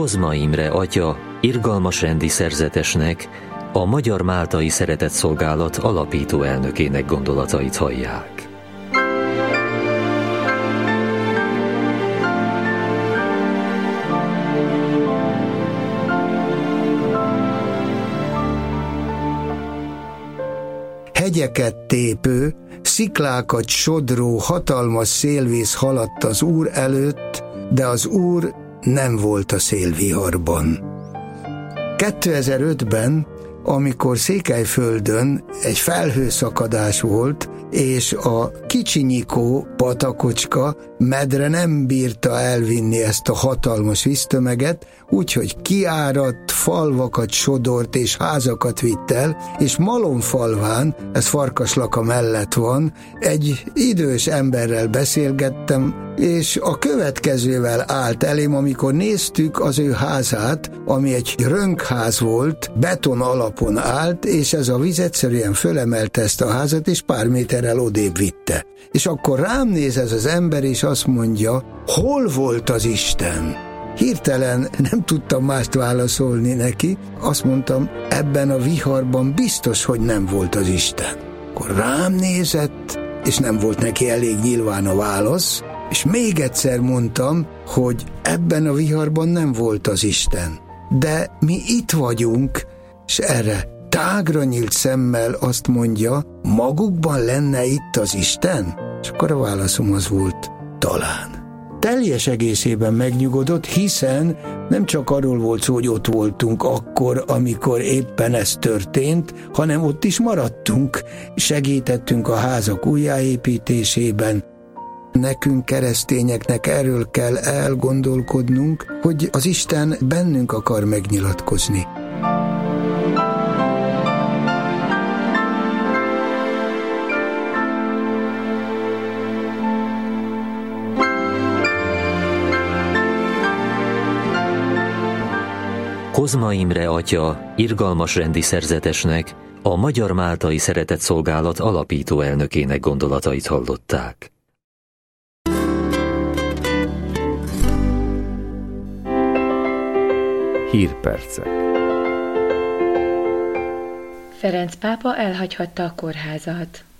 Kozma Imre atya irgalmas rendi szerzetesnek, a Magyar Máltai Szeretetszolgálat alapító elnökének gondolatait hallják. Hegyeket tépő, sziklákat sodró hatalmas szélvíz haladt az Úr előtt, de az Úr nem volt a szélviharban. 2005-ben, amikor Székelyföldön egy felhőszakadás volt, és a Kicsinyikó patakocska medre nem bírta elvinni ezt a hatalmas víztömeget, úgyhogy kiáradt, falvakat sodort és házakat vitt el, és Malomfalván, ez Farkaslaka mellett van, egy idős emberrel beszélgettem, és a következővel állt elém, amikor néztük az ő házát, ami egy rönkház volt, beton alapon állt, és ez a víz egyszerűen fölemelte ezt a házat, és pár méterrel odébb vitte. És akkor rám néz ez az ember, és azt mondja, hol volt az Isten? Hirtelen nem tudtam mást válaszolni neki, azt mondtam, ebben a viharban biztos, hogy nem volt az Isten. Akkor rám nézett, és nem volt neki elég nyilván a válasz, és még egyszer mondtam, hogy ebben a viharban nem volt az Isten. De mi itt vagyunk, és erre tágra nyílt szemmel azt mondja, magukban lenne itt az Isten? És akkor a válaszom az volt, talán. Teljes egészében megnyugodott, hiszen nem csak arról volt szó, hogy ott voltunk akkor, amikor éppen ez történt, hanem ott is maradtunk, segítettünk a házak újjáépítésében. Nekünk, keresztényeknek erről kell elgondolkodnunk, hogy az Isten bennünk akar megnyilatkozni. Kozma Imre atya irgalmas rendi szerzetesnek, a Magyar Máltai Szeretetszolgálat alapító elnökének gondolatait hallották. Hírpercek. Ferenc pápa elhagyhatta a kórházat.